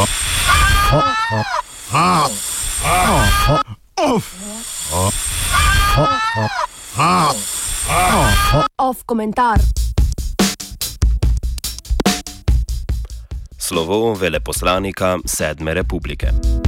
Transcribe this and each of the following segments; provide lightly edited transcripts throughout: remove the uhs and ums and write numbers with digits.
Off komentar. Slovo veleposlanika Sedme republike.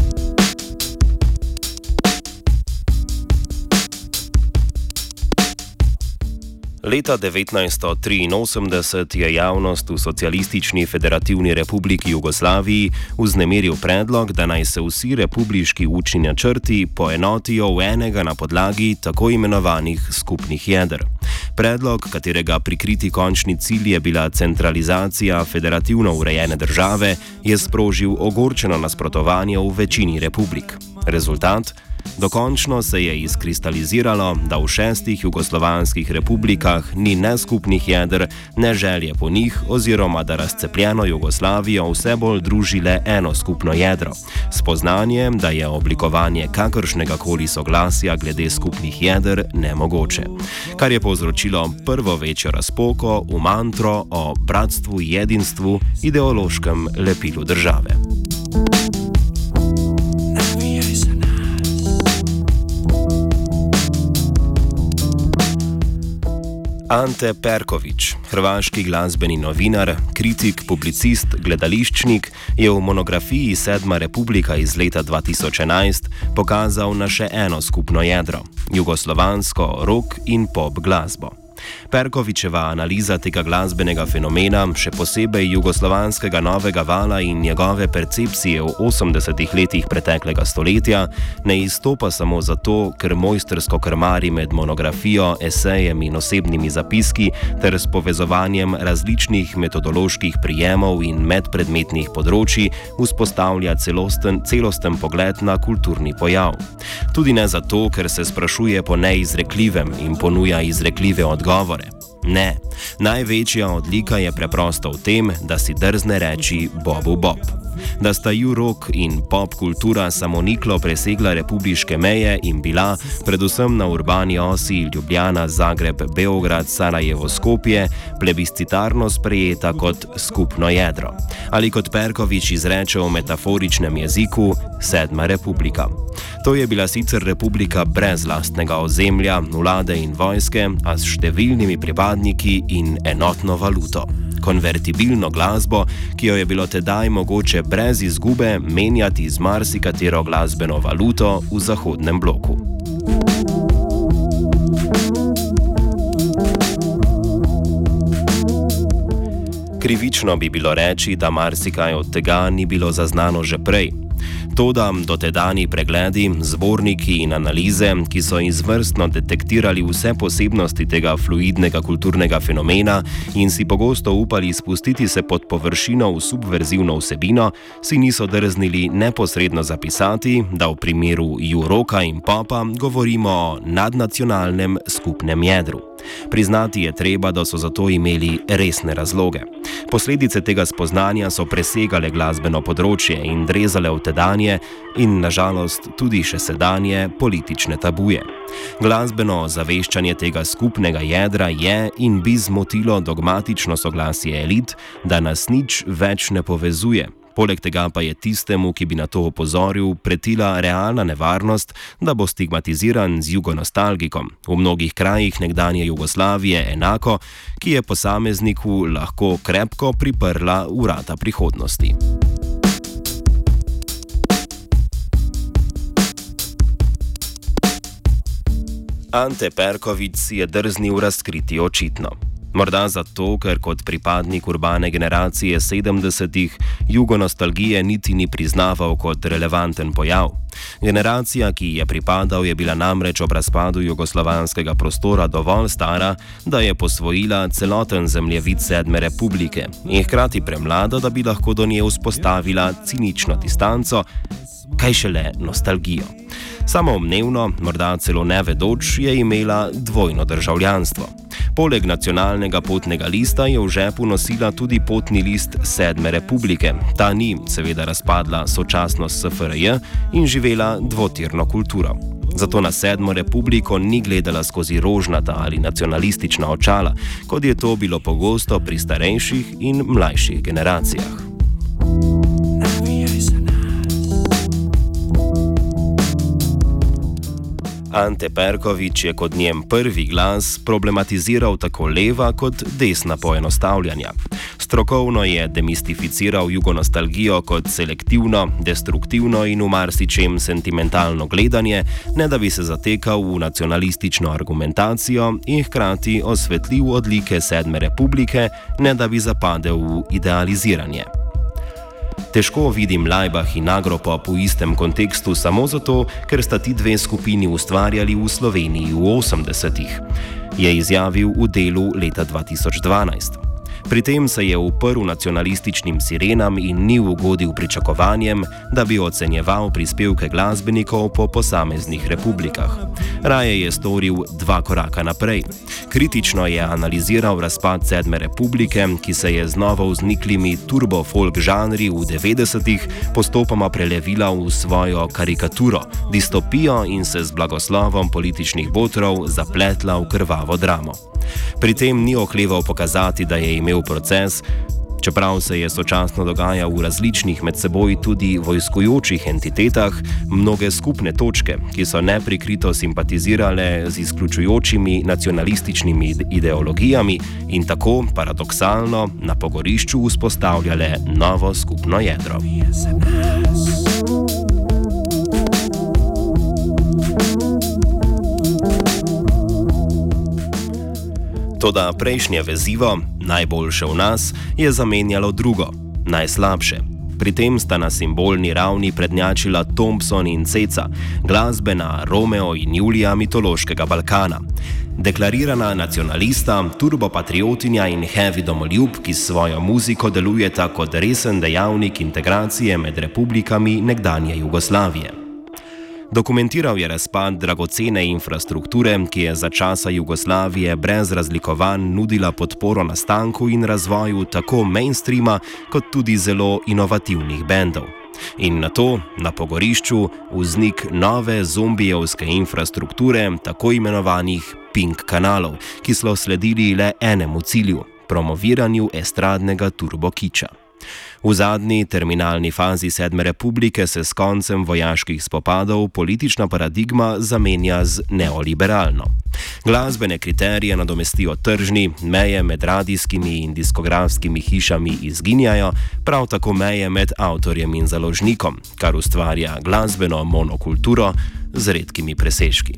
Leta 1983 je javnost v Socialistični federativni republiki Jugoslaviji vznemiril predlog, da naj se vsi republiški učni načrti poenotijo v enega na podlagi tako imenovanih skupnih jeder. Predlog, katerega prikriti končni cilj je bila centralizacija federativno urejene države, je sprožil ogorčeno nasprotovanje v večini republik. Rezultat? Dokončno se je izkristaliziralo, da v 6 jugoslovanskih republikah ni ne skupnih jeder, ne želje po njih, oziroma da razcepljeno Jugoslavijo vse bolj druži le eno skupno jedro. Spoznanje, da je oblikovanje kakršnega koli soglasja glede skupnih jeder nemogoče. Kar je povzročilo prvo večjo razpoko v mantro o bratstvu in jedinstvu, ideološkem lepilu države. Ante Perković, hrvaški glasbeni novinar, kritik, publicist, gledališčnik, je v monografiji Sedma republika iz leta 2011 pokazal na še eno skupno jedro – jugoslovansko rock in pop glasbo. Perkovićeva analiza tega glasbenega fenomena, še posebej jugoslovanskega novega vala in njegove percepcije v 80-ih letih preteklega stoletja, ne izstopa samo zato, ker mojstrsko krmari med monografijo, esejem in osebnimi zapiski ter s povezovanjem različnih metodoloških prijemov in medpredmetnih področji vzpostavlja celosten pogled na kulturni pojav. Tudi ne zato, ker se sprašuje po neizrekljivem in ponuja izrekljive odgovore. Ne, največja odlika je preprosto v tem, da si drzne reči Bobu Bob. Da sta rock in pop kultura samoniklo presegla republiške meje in bila, predvsem na urbani osi Ljubljana, Zagreb, Beograd, Sarajevo, Skopje, plebiscitarno sprejeta kot skupno jedro. Ali kot Perković izreče v metaforičnem jeziku, Sedma republika. To je bila sicer republika brez lastnega ozemlja, vlade in vojske, a s številnimi pripadniki in enotno valuto. Konvertibilno glasbo, ki jo je bilo tedaj mogoče brez izgube menjati z marsikatero glasbeno valuto v zahodnem bloku. Krivično bi bilo reči, da marsikaj od tega ni bilo zaznano že prej. Toda dotedajni pregledi, zborniki in analize, ki so izvrstno detektirali vse posebnosti tega fluidnega kulturnega fenomena in si pogosto upali spustiti se pod površino v subverzivno vsebino, si niso drznili neposredno zapisati, da v primeru rocka in popa govorimo o nadnacionalnem skupnem jedru. Priznati je treba, da so za to imeli resne razloge. Posledice tega spoznanja so presegale glasbeno področje in drezale v tedanje in, nažalost, tudi še sedanje politične tabuje. Glasbeno ozaveščanje tega skupnega jedra je in bi zmotilo dogmatično soglasje elit, da nas nič več ne povezuje. Poleg tega pa je tistemu, ki bi na to opozoril, pretila realna nevarnost, da bo stigmatiziran z jugonostalgikom, v mnogih krajih nekdanje Jugoslavije enako, ki je posamezniku lahko krepko priprla vrata prihodnosti. Ante Perković si je drznil razkriti očitno. Morda zato, ker kot pripadnik urbane generacije 70-ih jugonostalgije niti ni priznaval kot relevanten pojav. Generacija, ki je pripadal, je bila namreč ob razpadu jugoslovanskega prostora dovolj stara, da je posvojila celoten zemljevid Sedme republike in hkrati premlada, da bi lahko do nje vzpostavila cinično distanco, kaj šele nostalgijo. Samoumevno, morda celo nevedoč, je imela dvojno državljanstvo. Poleg nacionalnega potnega lista je v žepu nosila tudi potni list Sedme republike. Ta ni seveda razpadla sočasno s SFRJ in živela dvotirno kulturo. Zato na Sedmo republiko ni gledala skozi rožnata ali nacionalistična očala, kot je to bilo pogosto pri starejših in mlajših generacijah. Ante Perković je kot njen prvi glas problematiziral tako leva kot desna poenostavljanja. Strokovno je demistificiral jugonostalgijo kot selektivno, destruktivno in v marsičem sentimentalno gledanje, ne da bi se zatekal v nacionalistično argumentacijo in hkrati osvetlil odlike Sedme republike, ne da bi zapadel v idealiziranje. Težko vidim Laibach in Agropop v istem kontekstu samo zato, ker sta ti dve skupini ustvarjali v Sloveniji v 80-ih, je izjavil v Delu leta 2012. Pri tem se je uprl nacionalističnim sirenam in ni ugodil pričakovanjem, da bi ocenjeval prispevke glasbenikov po posameznih republikah. Raje je storil 2 koraka naprej. Kritično je analiziral razpad Sedme republike, ki se je z novo vzniklimi turbo-folk žanri v 90-ih postopoma prelevila v svojo karikaturo, distopijo in se z blagoslovom političnih botrov zapletla v krvavo dramo. Pri tem ni okleval pokazati, da je imel proces, čeprav se je sočasno dogajal v različnih med seboj tudi vojskujočih entitetah, mnoge skupne točke, ki so neprikrito simpatizirale z izključujočimi nacionalističnimi ideologijami in tako, paradoksalno, na pogorišču vzpostavljale novo skupno jedro. Toda prejšnje vezivo, najboljše v nas, je zamenjalo drugo, najslabše. Pri tem sta na simbolni ravni prednjačila Thompson in Ceca, glasbena Romeo in Julija mitološkega Balkana. Deklarirana nacionalista, turbopatriotinja in heavy domoljub, ki s svojo muziko delujeta kot resen dejavnik integracije med republikami nekdanje Jugoslavije. Dokumentiral je razpad dragocene infrastrukture, ki je za časa Jugoslavije brez razlikovanj nudila podporo nastanku in razvoju tako mainstreama, kot tudi zelo inovativnih bendov. In nato, na pogorišču, vznik nove zombijevske infrastrukture, tako imenovanih pink kanalov, ki so sledili le enemu cilju – promoviranju estradnega turbokiča. V zadnji terminalni fazi Sedme republike se s koncem vojaških spopadov politična paradigma zamenja z neoliberalno. Glasbene kriterije nadomestijo tržni, meje med radijskimi in diskografskimi hišami izginjajo, prav tako meje med avtorjem in založnikom, kar ustvarja glasbeno monokulturo z redkimi presežki.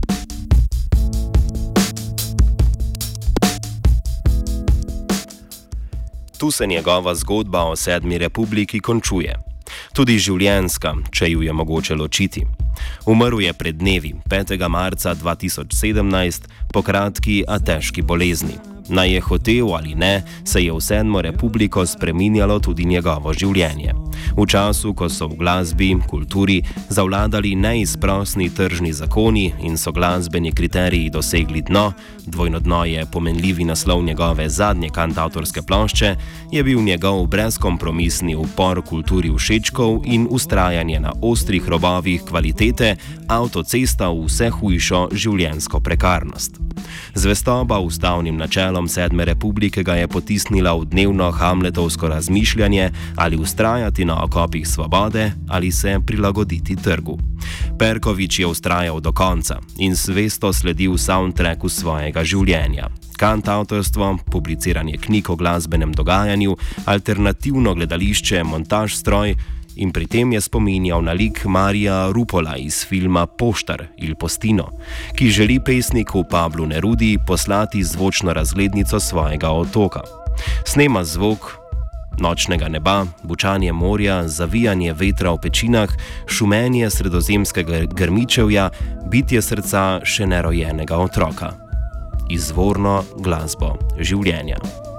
Tu se njegova zgodba o Sedmi republiki končuje. Tudi življenjska, če ju je mogoče ločiti. Umrl je pred dnevi, 5. marca 2017, po kratki, a težki bolezni. Naj je hotel ali ne, se je v Sedmo republiko spreminjalo tudi njegovo življenje. V času, ko so v glasbi, kulturi zavladali neizprosni tržni zakoni in so glasbeni kriteriji dosegli dno, dvojno dno je pomenljivi naslov njegove zadnje kantavtorske plošče, je bil njegov brezkompromisni upor kulturi všečkov in ustrajanje na ostrih robovih kvalitete avtocesta v vse hujšo življenjsko prekarnost. Zvestoba ustavnim načelom Sedme republike ga je potisnila v dnevno hamletovsko razmišljanje, ali ustrajati na okopih svobode ali se prilagoditi trgu. Perković je ustrajal do konca in zvesto sledil soundtracku svojega življenja. Kantavtorstvo, publiciranje knjig o glasbenem dogajanju, alternativno gledališče, montaž stroj, in pri tem je spominjal na lik Marija Rupola iz filma Poštar Il Postino, ki želi pesniku Pablu Nerudi poslati zvočno razglednico svojega otoka. Snema zvok nočnega neba, bučanje morja, zavijanje vetra v pečinah, šumenje sredozemskega grmičevja, bitje srca še nerojenega otroka. Izvorno glasbo življenja.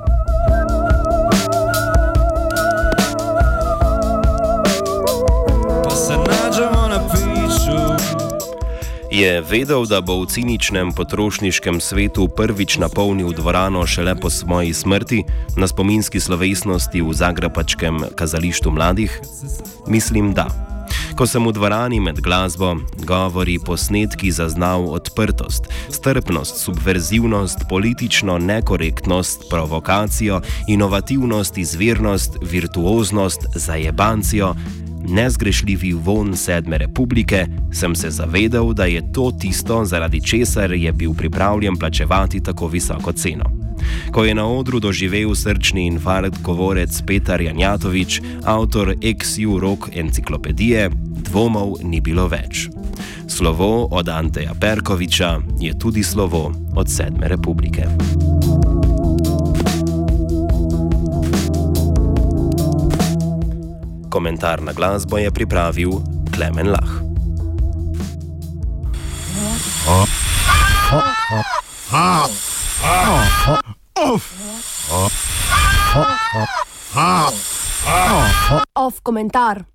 Je vedel, da bo v ciničnem potrošniškem svetu prvič napolnil dvorano šele po svoji smrti, na spominski slovesnosti v zagrebačkem kazališču mladih? Mislim, da. Ko sem v dvorani med glasbo, govori, posnetki zaznal odprtost, strpnost, subverzivnost, politično nekorektnost, provokacijo, inovativnost, izvirnost, virtuoznost, zajebancijo, nezgrešljivi von Sedme republike, sem se zavedal, da je to tisto, zaradi česar je bil pripravljen plačevati tako visoko ceno. Ko je na odru doživel srčni infarkt govorec Petar Janjatovič, avtor ex-ju rock enciklopedije, dvomov ni bilo več. Slovo od Anteja Perkoviča je tudi slovo od Sedme republike. Komentar na glasbo je pripravil Klemen Lah. Off komentar.